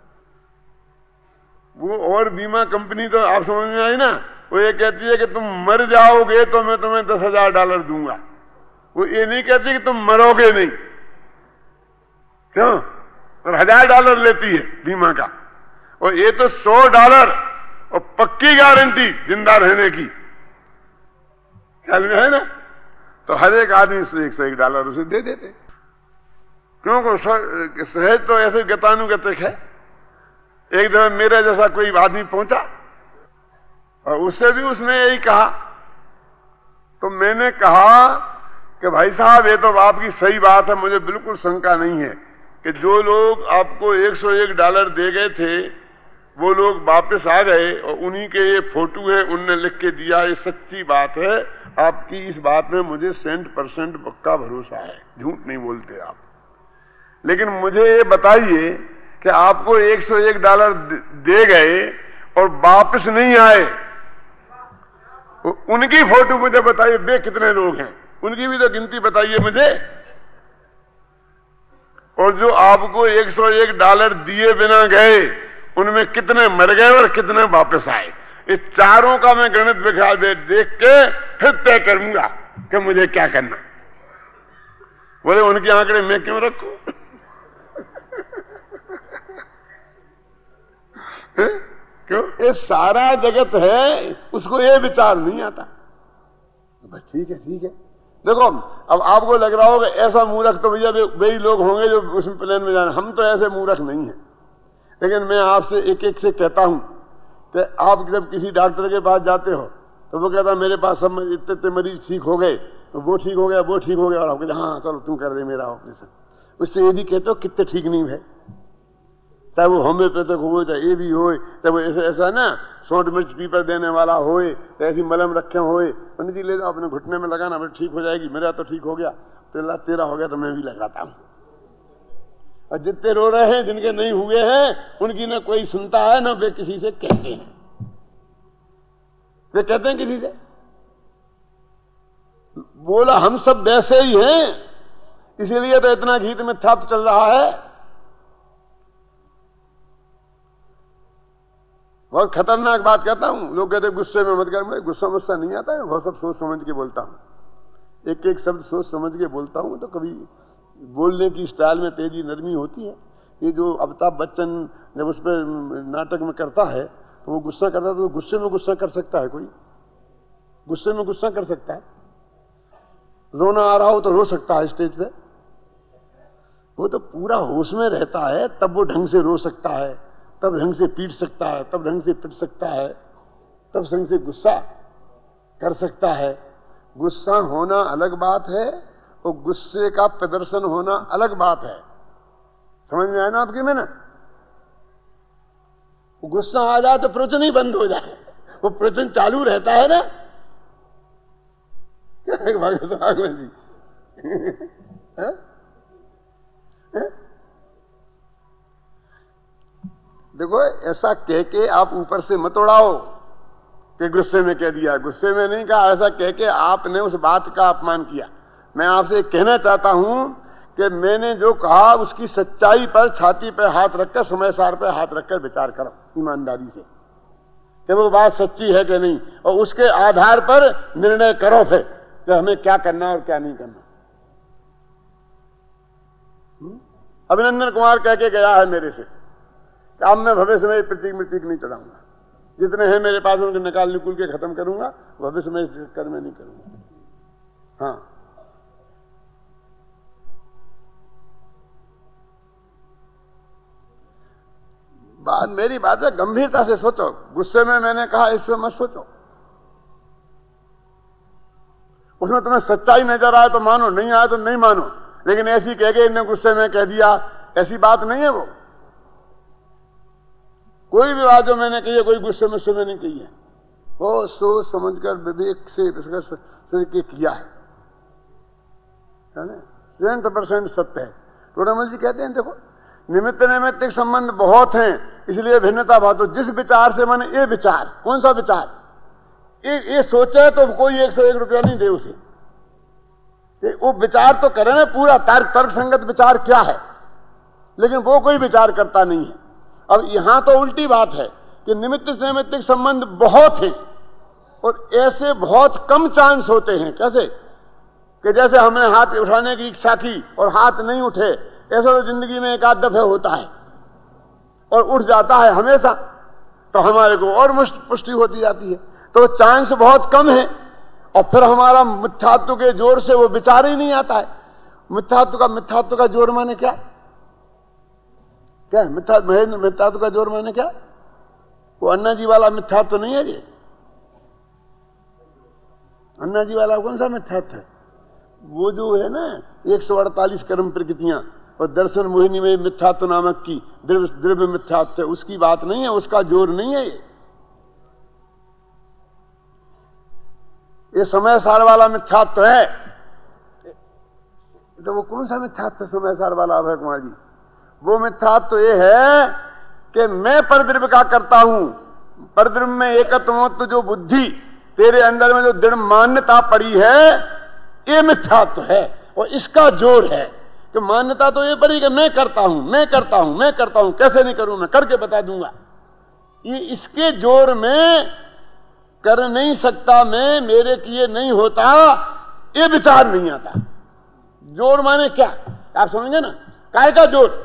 [SPEAKER 1] वो और बीमा कंपनी तो आप समझ में आई ना, वो ये कहती है कि तुम मर जाओगे तो मैं तुम्हें दस हजार डॉलर दूंगा, वो ये नहीं कहती कि तुम मरोगे नहीं। क्यों? और हजार डॉलर लेती है बीमा का, और ये तो सौ डॉलर और पक्की गारंटी जिंदा रहने की, ख्याल में है ना। तो हर एक आदमी से एक सौ एक डॉलर उसे दे देते, क्योंकि सहज तो ऐसे गतानुगतिक है। एक दफा मेरे जैसा कोई आदमी पहुंचा और उससे भी उसने यही कहा, तो मैंने कहा कि भाई साहब ये तो आपकी सही बात है, मुझे बिल्कुल शंका नहीं है कि जो लोग आपको एक सौ एक डॉलर दे गए थे वो लोग वापस आ गए, और उन्हीं के ये फोटो है, उनने लिख के दिया, ये सच्ची बात है। आपकी इस बात में मुझे सेंट परसेंट पक्का भरोसा है, झूठ नहीं बोलते आप। लेकिन मुझे ये बताइए कि आपको एक सौ एक डॉलर दे गए और वापस नहीं आए, उनकी फोटो मुझे बताइए, वे कितने लोग हैं, उनकी भी तो गिनती बताइए मुझे। और जो आपको एक सौ एक डॉलर दिए बिना गए उनमें कितने मर गए और कितने वापस आए, इस चारों का मैं गणित बिखा दे देख के फिर तय करूंगा कि मुझे क्या करना। बोले उनके आंकड़े मैं क्यों रखूं? क्यों? ये सारा जगत है, उसको ये विचार नहीं आता। बस ठीक है ठीक है। देखो अब आपको लग रहा होगा ऐसा मूर्ख तो भैया वही लोग होंगे जो उस प्लेन में जाना, हम तो ऐसे मूर्ख नहीं है। लेकिन मैं आपसे एक एक से कहता हूं कि आप जब किसी डॉक्टर के पास जाते हो तो वो कहता मेरे पास सब इतने इतने मरीज ठीक हो गए, तो वो ठीक हो गया वो ठीक हो गया, और आप कहते हाँ चलो तू कर दे मेरा ऑपरेशन। उससे ये भी कहते हो कितने ठीक नहीं है, चाहे वो होम्योपैथिक हो, चाहे ये भी हो, चाहे वो ऐसा ऐसा ना सौंठ मिर्च पीपर देने वाला होए, तो ऐसी मलम रखे होए, पंडित जी ले जाओ अपने घुटने में लगाना, फिर ठीक हो जाएगी। मेरा तो ठीक हो गया, तो तेरा हो गया तो मैं भी लगाता हूं। और जितने रो रहे हैं जिनके नहीं हुए हैं उनकी ना कोई सुनता है ना वे किसी से कहते हैं। वे कहते हैं किसी से, बोला हम सब वैसे ही हैं, इसीलिए तो इतना गीत में थप चल रहा है। बहुत खतरनाक बात कहता हूं, लोग कहते गुस्से में मत कर, मैं गुस्सा मुस्सा नहीं आता है, बहुत सब सोच समझ के बोलता हूं, एक एक शब्द सोच समझ के बोलता हूं। तो कभी बोलने की स्टाइल में तेजी नरमी होती है। ये जो अमिताभ बच्चन जब उस पर नाटक में करता है तो वो गुस्सा करता है, तो गुस्से में गुस्सा कर सकता है कोई? गुस्से में गुस्सा कर सकता है? रोना आ रहा हो तो रो सकता है स्टेज पे? वो तो पूरा होश में रहता है, तब वो ढंग से रो सकता है, तब ढंग से पीट सकता है, तब ढंग से पिट सकता है, तब ढंग से गुस्सा कर सकता है। गुस्सा होना अलग बात है और गुस्से का प्रदर्शन होना अलग बात है। समझ में आया ना आपकी? मैंने गुस्सा आ जाए तो प्रवचन ही बंद हो जाए, वो प्रवचन चालू रहता है ना। भागवत जी है? है? देखो ऐसा कह के आप ऊपर से मत उड़ाओ कि गुस्से में कह दिया, गुस्से में नहीं कहा, ऐसा कह के आपने उस बात का अपमान किया। मैं आपसे कहना चाहता हूं कि मैंने जो कहा उसकी सच्चाई पर छाती पर हाथ रखकर, समय सार पर हाथ रखकर विचार करो ईमानदारी से कि वो बात सच्ची है कि नहीं, और उसके आधार पर निर्णय करो फिर कि हमें क्या करना और क्या नहीं करना। अभिनंदन कुमार कह के गया है मेरे से कि अब मैं भविष्य में प्रतीक मृतीक नहीं चढ़ाऊंगा, जितने हैं मेरे पास उनके निकाल निकुल के खत्म करूंगा, भविष्य में इस चक्कर में नहीं करूंगा। हाँ बात मेरी बात है, गंभीरता से सोचो। गुस्से में मैंने कहा इससे मत सोचो। उसमें तुम्हें सच्चाई नजर आए तो मानो, नहीं आए तो नहीं मानो, लेकिन ऐसी कह के इन्हें गुस्से में कह दिया, ऐसी बात नहीं है वो। कोई भी बात जो मैंने कही है, कोई गुस्से में से मैंने कही है, वो सोच समझकर विवेक से के किया है, सेवेंटी परसेंट सत्य है। टोडामल जी कहते हैं देखो, निमित्त नैमित्तिक संबंध बहुत हैं, इसलिए भिन्नता बात हो। जिस विचार से माने ये विचार, कौन सा विचार, ये, ये सोचे तो कोई एक सौ एक रुपया नहीं दे उसे। वो विचार तो करे ना पूरा, तर्क तर्क संगत विचार क्या है, लेकिन वो कोई विचार करता नहीं है। अब यहां तो उल्टी बात है कि निमित्त नैमित्तिक संबंध बहुत हैं और ऐसे बहुत कम चांस होते हैं। कैसे कि जैसे हमने हाथ उठाने की इच्छा की और हाथ नहीं उठे, ऐसा तो जिंदगी में एक आध दफे होता है, और उठ जाता है हमेशा, तो हमारे को और पुष्टि होती जाती है। तो चांस बहुत कम है, और फिर हमारा मिथ्यात्व के जोर से वो विचार ही नहीं आता है। मिथ्यात्व का मिथ्यात्व का जोर माने क्या क्या मिथ्या मिथ्यात्व का जोर माने क्या? वो अन्ना जी वाला मिथ्यात्व नहीं है ये। अन्ना जी वाला कौन सा मिथ्यात्व है? वो जो है ना एक सौ अड़तालीस कर्म प्रकृतियां और दर्शन मोहिनी में मिथ्यात्व नामक की द्रव्य द्रव्य मिथ्यात्व है, उसकी बात नहीं है, उसका जोर नहीं है ये। ये समय सार वाला मिथ्यात्व है। तो वो कौन सा मिथ्यात्व समय सार वाला अभय कुमार जी? वो मिथ्यात्व ये है कि मैं परद्रव्य का करता हूं, परद्रव्य में एकत्वमत्व जो बुद्धि तेरे अंदर में जो दृढ़ मान्यता पड़ी है, ये मिथ्यात्व है। और इसका जोर है कि मान्यता तो ये पड़ी कि मैं करता हूं, मैं करता हूं, मैं करता हूं, कैसे नहीं करूं, मैं करके बता दूंगा। ये इसके जोर में कर नहीं सकता मैं, मेरे किए नहीं होता, ये विचार नहीं आता। जोर माने क्या आप समझेंगे ना? काय का जोर?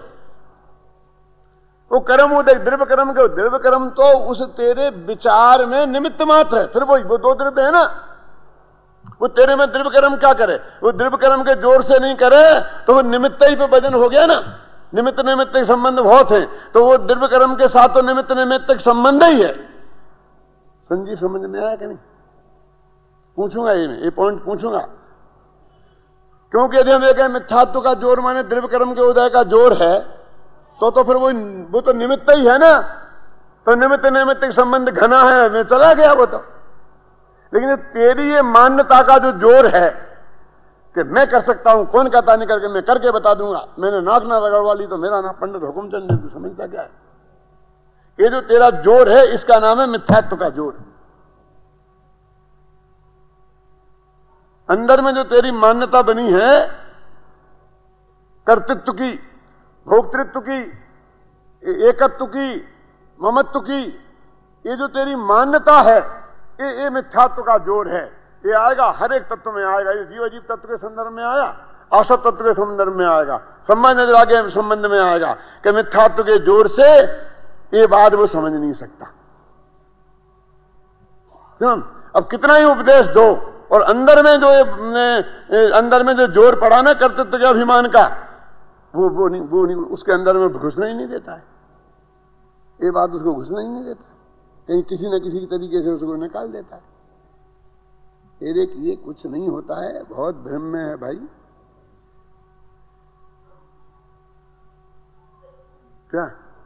[SPEAKER 1] वो कर्म उदय द्रव्य कर्म के द्रव्य कर्म तो उस तेरे विचार में निमित्त मात्र है। फिर वो वो दो द्रव्य है ना, वो तेरे में द्रव्य कर्म क्या करे? वो द्रव्य कर्म के जोर से नहीं करे तो वो निमित्त ही पे वजन हो गया ना। निमित्त निमित्तिक संबंध बहुत है, तो वो द्रव्य कर्म के साथ तो निमित्त निमित्तिक संबंध ही है। संजीव समझ में आया कि नहीं? पूछूंगा ये मैं ये पॉइंट पूछूंगा, क्योंकि यदि हम एक मिथ्यात्व का जोर माने द्रव्य कर्म के उदय का जोर है, तो तो फिर वो वो तो निमित्त ही है ना। तो निमित्त निमित्तिक संबंध घना है, मैं चला गया वो तो। लेकिन तेरी ये मान्यता का जो जोर है कि मैं कर सकता हूं, कौन कहता नहीं करके मैं करके बता दूंगा, मैंने नाक ना रगड़वा ली तो मेरा नाम पंडित हुकुमचंद जी, समझता क्या है? ये जो तेरा जोर है, इसका नाम है मिथ्यात्व का जोर। अंदर में जो तेरी मान्यता बनी है कर्तृत्व की, भोक्तृत्व की, एकत्व की, ममत्व की, ये जो तेरी मान्यता है, ये ये मिथ्यात्व का जोर है। ये आएगा हर एक तत्व में आएगा। ये जीव अजीव तत्व के संदर्भ में आया, असत तत्व के संदर्भ में आएगा, संबंध आगे संबंध में आएगा कि मिथ्यात्व के जोर से ये बात वो समझ नहीं सकता। क्यों? अब कितना ही उपदेश दो, और अंदर में जो ने, अंदर में जो जोर पड़ा ना कर्तृत्व के अभिमान का, वो वो नहीं वो नहीं उसके अंदर में घुसना ही नहीं देता है। ये बात उसको घुसना ही नहीं देता, कहीं किसी न किसी तरीके से उसको निकाल देता है। तेरे किए कुछ नहीं होता है, बहुत भ्रम में है भाई। क्या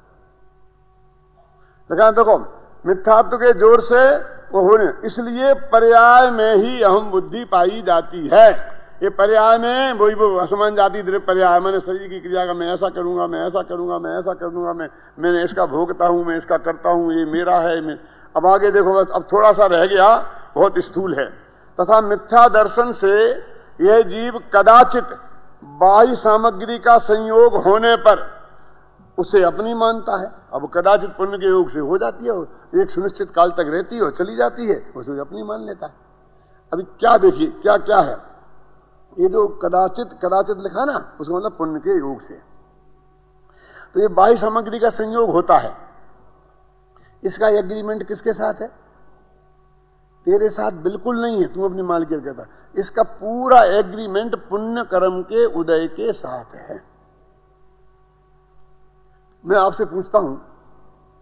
[SPEAKER 1] लगा? देखो मिथ्यात्व के जोर से वो होने, इसलिए पर्याय में ही अहम बुद्धि पाई जाती है। ये पर्याय में वही वो असमान जाति द्रव्य पर्याय, मैंने शरीर की क्रिया का मैं ऐसा करूंगा, मैं ऐसा करूंगा, मैं ऐसा करूंगा, मैं मैंने इसका भोगता हूं, मैं इसका करता हूं, ये मेरा है। मैं अब आगे देखो, बस अब थोड़ा सा रह गया, बहुत स्थूल है। तथा मिथ्या दर्शन से यह जीव कदाचित बाह्य सामग्री का संयोग होने पर उसे अपनी मानता है। अब कदाचित पुण्य के योग से हो जाती है, एक सुनिश्चित काल तक रहती है, चली जाती है, उसे अपनी मान लेता है। अभी क्या देखिए क्या क्या है ये जो कदाचित कदाचित लिखा ना, उसका मतलब पुण्य के योग से। तो ये बाह्य सामग्री का संयोग होता है, इसका एग्रीमेंट किसके साथ है? तेरे साथ बिल्कुल नहीं है, तुम अपनी मालिकियत करता। इसका पूरा एग्रीमेंट पुण्य कर्म के उदय के साथ है। मैं आपसे पूछता हूं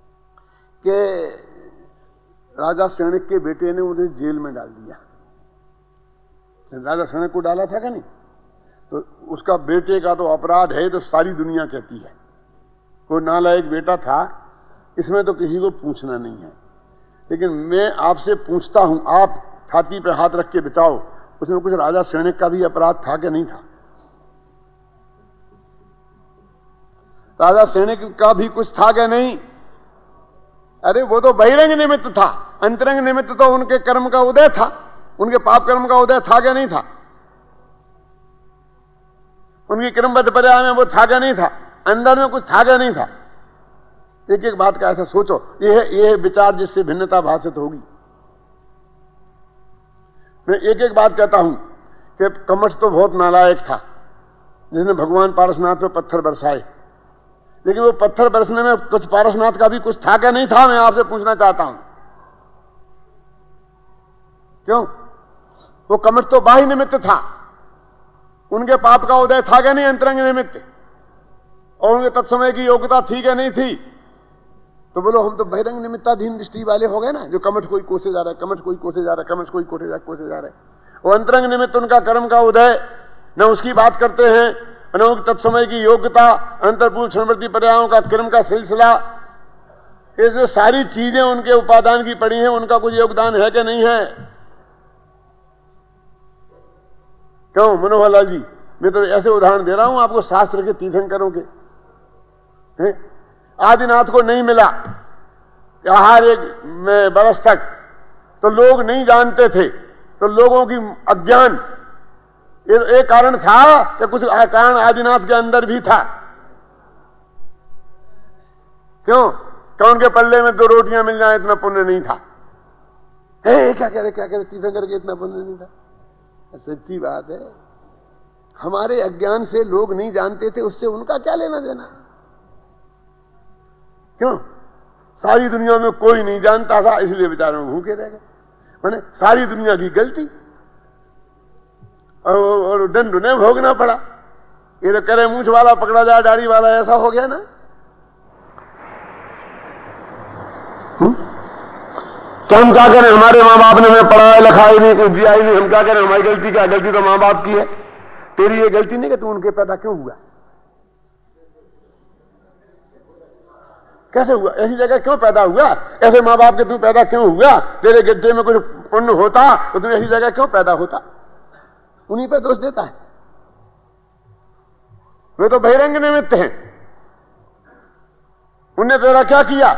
[SPEAKER 1] कि राजा सैनिक के बेटे ने उन्हें जेल में डाल दिया। राजा सैनिक को डाला था क्या नहीं? तो उसका बेटे का तो अपराध है तो सारी दुनिया कहती है। कोई नालायक बेटा था, इसमें तो किसी को पूछना नहीं है। लेकिन मैं आपसे पूछता हूं, आप छाती पे हाथ रख के बचाओ, उसमें कुछ राजा सैनिक का भी अपराध था कि नहीं था? राजा सैनिक का भी कुछ था कि नहीं? अरे वो तो बहिरंग निमित्त था, अंतरंग निमित्त तो उनके कर्म का उदय था, उनके पाप कर्म का उदय था कि नहीं था? उनकी क्रमबद्ध पर्याय में वो था कि नहीं था? अंदर में कुछ था कि नहीं था? एक एक बात का ऐसा सोचो। यह यह विचार जिससे भिन्नता भाषित होगी। मैं एक एक बात कहता हूं कि कमठ तो बहुत नालायक था, जिसने भगवान पारसनाथ पे पत्थर बरसाए। लेकिन वो पत्थर बरसने में कुछ पारसनाथ का भी कुछ था क्या नहीं था? मैं आपसे पूछना चाहता हूं। क्यों? वो कमठ तो बाह्य निमित्त था, उनके पाप का उदय था क्या नहीं अंतरंग निमित्त? और उनके तत्समय की योग्यता थी क्या नहीं थी? तो बोलो हम तो बहिरंग निमित्ताधीन दृष्टि वाले हो गए ना, जो कमठ कोई कोसे जा रहा है, कमठ कोई कोसे जा रहा है, कमठ कोई कोसे जा कोसे जा रहा है। वो अंतरंग निमित्त उनका कर्म का उदय, न उसकी बात करते हैं, न उनकी तत्समय की योग्यता, अंतरपूर्व क्षणवर्ती पर्यायों का कर्म का सिलसिला, ये जो सारी चीजें उनके उपादान की पड़ी हैं, उनका कुछ योगदान है कि नहीं है? क्यों मनोहर लाल जी? मैं तो ऐसे उदाहरण दे रहा हूं आपको शास्त्र के तीर्थंकरों के। आदिनाथ को नहीं मिला आहार एक बरस तक, तो लोग नहीं जानते थे, तो लोगों की अज्ञान, एक कारण था कि कुछ कारण आदिनाथ के अंदर भी था। क्यों? कौन के पल्ले में दो रोटियां मिल जाए इतना पुण्य नहीं था। ए, क्या कह रहे क्या कह रहे तीर्थंकर के इतना पुण्य नहीं था? सच्ची बात है। हमारे अज्ञान से लोग नहीं जानते थे, उससे उनका क्या लेना देना? क्यों? सारी दुनिया में कोई नहीं जानता था, इसलिए बेचारों में भूखे रह गए। मैंने सारी दुनिया की गलती और, और दंड उन्हें भोगना पड़ा। ये तो करे मूछ वाला पकड़ा जाए दाढ़ी वाला, ऐसा हो गया ना। हुँ? तो हम क्या करें? हमारे माँ बाप ने हमें पढ़ाया लिखाया नहीं, कुछ दिया ही नहीं, हम क्या करें? हमारी गलती क्या? गलती तो माँ बाप की है। तेरी ये गलती नहीं कि तू उनके पैदा क्यों हुआ? कैसे हुआ? ऐसी जगह क्यों पैदा हुआ? ऐसे माँ बाप के तू पैदा क्यों हुआ? तेरे गिद्दे में कुछ पुण्य होता तो तू ऐसी जगह क्यों पैदा होता? उन्हीं पे दोष देता है। वे तो बहिरंग निमित्त हैं। उनने तेरा क्या किया?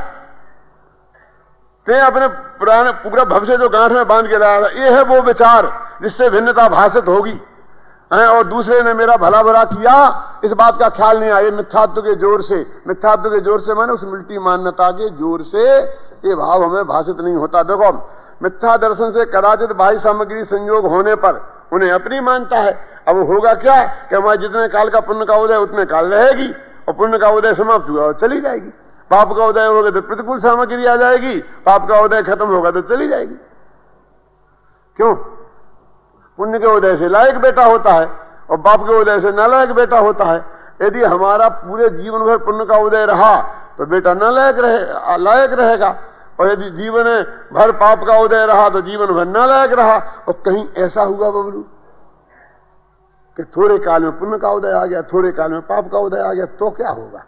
[SPEAKER 1] ते अपने पुराने पूरा भविष्य जो गांठ में बांध के रहा था, ये है वो विचार जिससे भिन्नता भाषित होगी। और दूसरे ने मेरा भला भला किया, इस बात का ख्याल नहीं आया। मिथ्यात्व के जोर से, मिथ्यात्व के जोर से माने उस मिल्टी मान्यता के जोर से ये भाव हमें भाषित नहीं होता। देखो, मिथ्या दर्शन से कदाचित बाह्य सामग्री संयोग होने पर उन्हें अपनी मानता है। अब होगा क्या कि हमारे जितने काल का पुण्य का उदय उतने काल रहेगी, और पुण्य का उदय समाप्त हुआ और चली जाएगी। पाप का उदय होगा तो प्रतिकूल सामग्री आ जाएगी, पाप का उदय खत्म होगा तो चली जाएगी। क्यों? पुण्य के उदय से लायक बेटा होता है और पाप के उदय से नालायक बेटा होता है। यदि हमारा पूरे जीवन भर पुण्य का उदय रहा तो बेटा नालायक रहे लायक रहेगा, और यदि जीवन भर पाप का उदय रहा तो जीवन भर नालायक रहा। और कहीं ऐसा हुआ बबलू कि थोड़े काल में पुण्य का उदय आ गया, थोड़े काल में पाप का उदय आ गया, तो क्या होगा?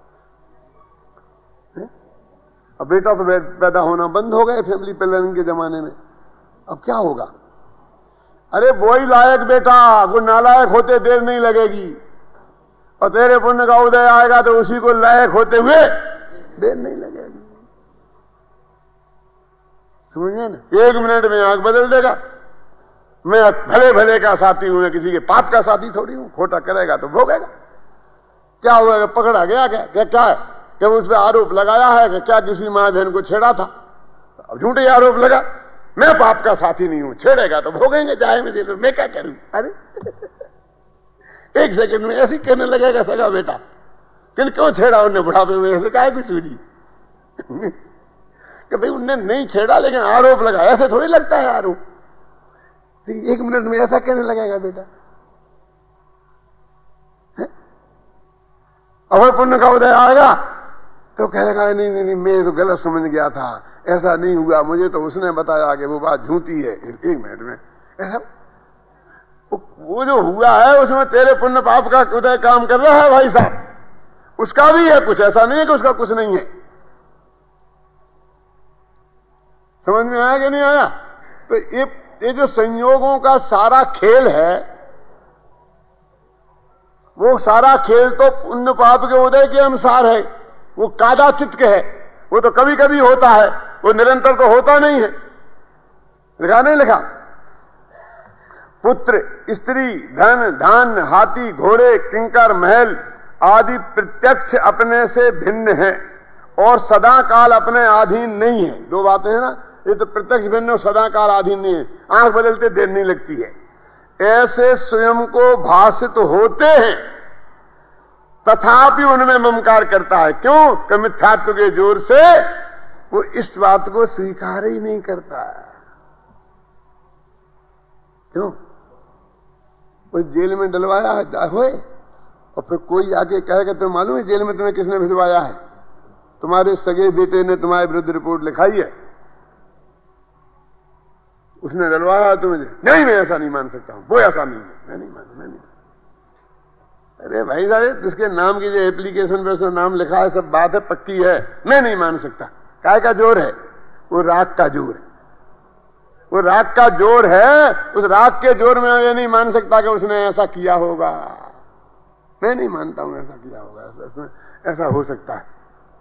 [SPEAKER 1] अब बेटा तो पैदा होना बंद हो गए फैमिली प्लानिंग के जमाने में। अब क्या होगा? अरे वही लायक बेटा, वो नालायक होते देर नहीं लगेगी, और तेरे पुण्य का उदय आएगा तो उसी को लायक होते हुए देर नहीं लगेगी। समझे ना? एक मिनट में आंख बदल देगा। मैं भले भले का साथी हूं, मैं किसी के पाप का साथी थोड़ी हूं। खोटा करेगा तो भोगेगा। क्या हुआ? पकड़ा गया क्या? क्या क्या है? क्या उस पर आरोप लगाया है कि क्या किसी मां बहन को छेड़ा था? अब झूठे आरोप लगा। मैं पाप का साथी नहीं हूं, छेड़ेगा तो भोगेंगे, चाहे मैं जेल, मैं क्या करूं? अरे एक सेकंड में ऐसी कहने लगेगा सगा बेटा, किन क्यों छेड़ा उनने बुढ़ापे में? क्या कुछ सूझी कि भाई उनने नहीं छेड़ा लेकिन आरोप लगा। ऐसे थोड़ी लगता है आरोप। एक मिनट में ऐसा कहने लगेगा बेटा। अगर पुण्य का उदय आएगा तो कहेगा नहीं नहीं नहीं मैं तो गलत समझ गया था, ऐसा नहीं हुआ, मुझे तो उसने बताया कि वो बात झूठी है। एक मिनट में ऐसा वो जो हुआ है उसमें तेरे पुण्य पाप का उदय काम कर रहा है भाई साहब, उसका भी है कुछ, ऐसा नहीं है कि उसका कुछ नहीं है। समझ में आया कि नहीं आया? तो ये ये जो संयोगों का सारा खेल है, वो सारा खेल तो पुण्य पाप के उदय के अनुसार है, वो कादाचित के है, वो तो कभी कभी होता है, वो निरंतर तो होता नहीं है। लिखा नहीं लिखा? पुत्र, स्त्री, धन, धान्य, हाथी, घोड़े, किंकर, महल आदि प्रत्यक्ष अपने से भिन्न है और सदा काल अपने अधीन नहीं है। दो बातें हैं ना, ये तो प्रत्यक्ष भिन्न और सदा काल अधीन नहीं है, आंख बदलते देर नहीं लगती है। ऐसे स्वयं को भासित होते हैं तथापि उनमें ममकार करता है। क्यों? कि मिथ्यात्व के जोर से वो इस बात को स्वीकार ही नहीं करता है। क्यों? वो जेल में डलवाया हुए और फिर कोई आके कहेगा तुम्हें मालूम है जेल में तुम्हें किसने भिजवाया है? तुम्हारे सगे बेटे ने तुम्हारे विरुद्ध रिपोर्ट लिखाई है, उसने डलवाया तुम्हें। नहीं मैं ऐसा नहीं मान सकता हूं, वो ऐसा नहीं है, मैं नहीं मान मैं नहीं। अरे भाई साहब जिसके नाम की जो एप्लीकेशन पे उसने नाम लिखा है सब बात है पक्की है, मैं नहीं मान सकता। काय का जोर है? वो राग का जोर है, वो राग का जोर है। उस राग के जोर में ये नहीं मान सकता कि उसने ऐसा किया होगा। मैं नहीं मानता हूं ऐसा किया होगा, ऐसा उसमें ऐसा हो सकता है।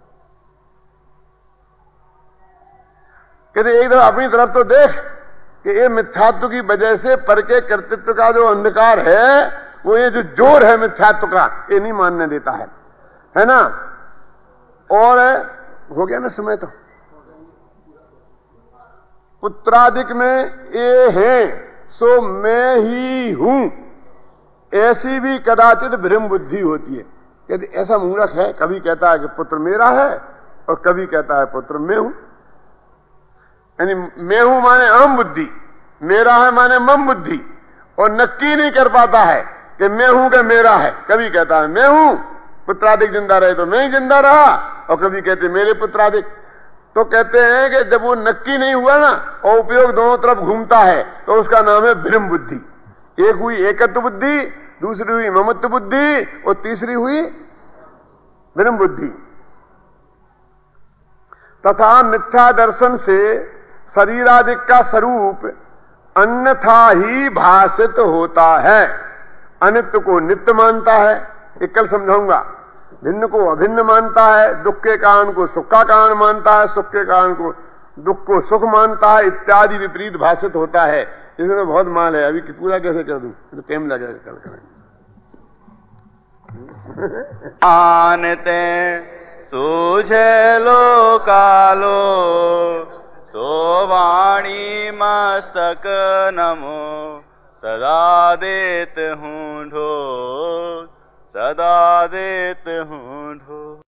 [SPEAKER 1] कहते एक दफा अपनी तरफ तो देख कि ये मिथ्यात्व की वजह से पर के कर्तृत्व का जो अंधकार है, वो ये जो जोर है मिथ्यात्व का, ये नहीं मानने देता है, है ना? और हो गया ना समय? तो पुत्रादिक में ये है सो मैं ही हूं, ऐसी भी कदाचित भ्रम बुद्धि होती है। यदि ऐसा मूर्ख है, कभी कहता है कि पुत्र मेरा है और कभी कहता है पुत्र मैं हूं। यानी मैं हूं माने अहम बुद्धि, मेरा है माने मम बुद्धि, और नक्की नहीं कर पाता है कि मैं हूं कि मेरा है। कभी कहता है मैं हूं, पुत्रादिक जिंदा रहे तो मैं ही जिंदा रहा, और कभी कहते मेरे पुत्रादिक। तो कहते हैं कि जब वो नक्की नहीं हुआ ना और उपयोग दोनों तरफ घूमता है तो उसका नाम है भ्रम बुद्धि। एक हुई एकत्व बुद्धि, दूसरी हुई ममत्व बुद्धि, और तीसरी हुई भ्रम बुद्धि। तथा मिथ्या दर्शन से शरीरादिक का स्वरूप अन्यथा ही भाषित होता है। अनित्य को नित्य मानता है, एक कल समझाऊंगा। भिन्न को अभिन्न मानता है, दुख के कारण को सुख का कारण मानता है, सुख के कारण को दुख को सुख मानता है, इत्यादि विपरीत भाषित होता है। इसमें बहुत माल है, अभी पूरा कैसे कर दूं, तो टाइम लगेगा, कल करेंगे।
[SPEAKER 2] आनते सूझे लो कालो सो वाणी मस्तक नमो, सदा देत हूँ ढो सदा देत हूँ ढो।